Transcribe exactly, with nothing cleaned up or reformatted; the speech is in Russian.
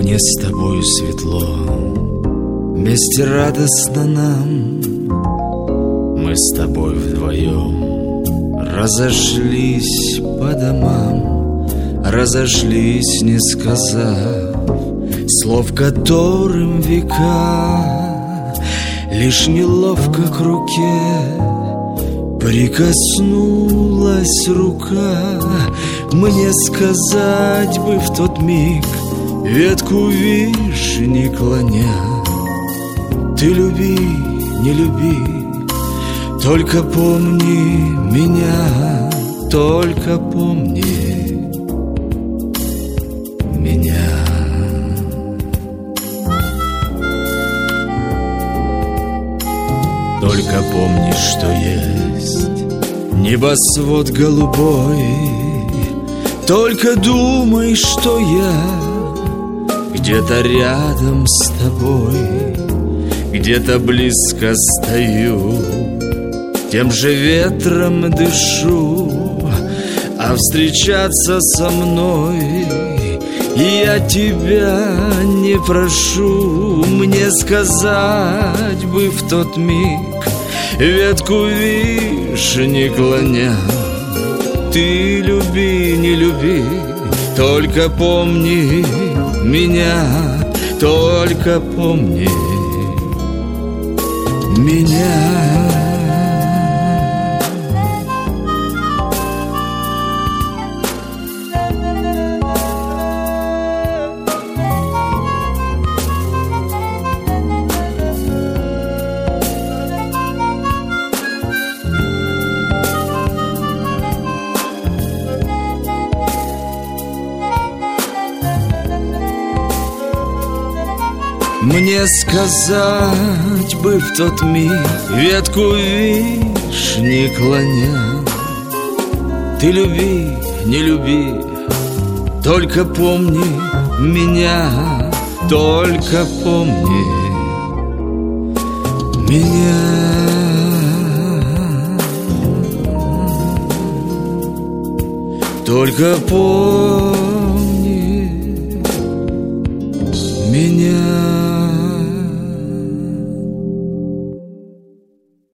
мне с тобою светло, вместе радостно нам. Мы с тобой вдвоем разошлись по домам, разошлись, не сказав слов, которым века. Лишь неловко к руке прикоснулась рука. Мне сказать бы в тот миг, ветку вишни клоня: ты люби, не люби, только помни меня, только помни меня. Только помни, что есть небосвод голубой. Только думай, что я где-то рядом с тобой, где-то близко стою, тем же ветром дышу. А встречаться со мной я тебя не прошу. Мне сказать бы в тот миг, ветку вишни клоня: ты люби, не люби, только помни меня, только помни меня. Мне сказать бы в тот миг, ветку вишни клоня: ты люби, не люби, только помни меня, только помни меня. Только помни меня.